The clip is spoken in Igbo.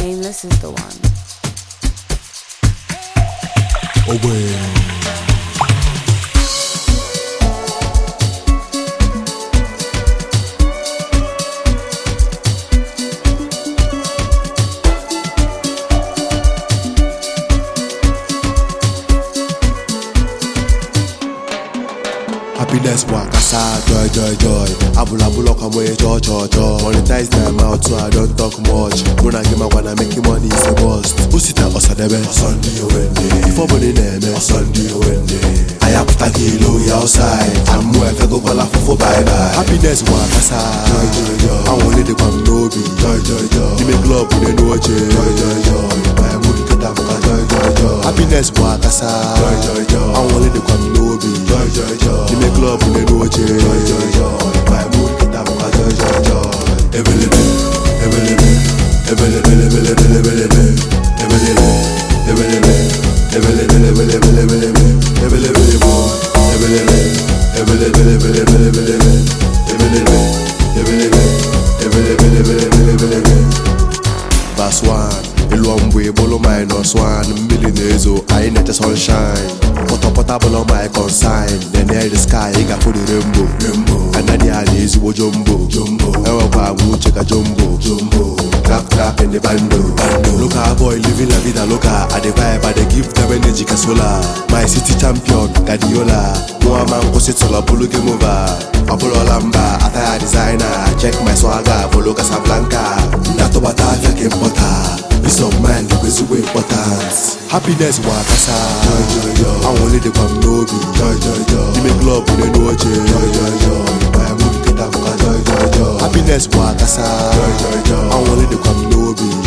saying this is the one. Happiness wakasa, joy, joy, joy. Abula come away, joy, joy, joy. Monetize my mouth so I don't talk much. When I get my wanna make money is a bust. Usita osadebe, Sunday Wednesday. Before money name, Sunday Wednesday. I have to kilo outside. I'm where I go call for bye bye. Happiness wakasa, joy, joy, joy. I want it to come no be, joy, joy, joy. You make love with no watch, joy, joy, joy. My mood get up, joy, joy, joy. Happiness wakasa, joy, joy, joy. I want it to come no be, joy, joy, joy. You make love with no watch, joy, joy, joy. My mood get up, joy, joy, joy. Available, available, available, available, available, Verse 1, Ilwambwe, Bolo minus 1 millionaires, I net the sunshine. Potable on my consign, then near the sky, I got for the rainbow. And then the is jumbo. Ewa wu check a jumbo. Clap in the bando. Look at boy living la vida loca. At the vibe, I they give them energy casola. My city champion, Guardiola. No man go sit solo, pull game over. Apollo Lamba, attire designer. Check my swagger, Polo Casablanca. Nato Batavia came butter. Peace of mind, because it's important. Happiness, wakasa. Joy, joy, joy. I want it to come no be. Joy, joy, joy. You make love with no watch. Joy, joy, joy. My mood get up, joy, joy, joy. Happiness, wakasa. Joy, joy, joy. I want it to come no be.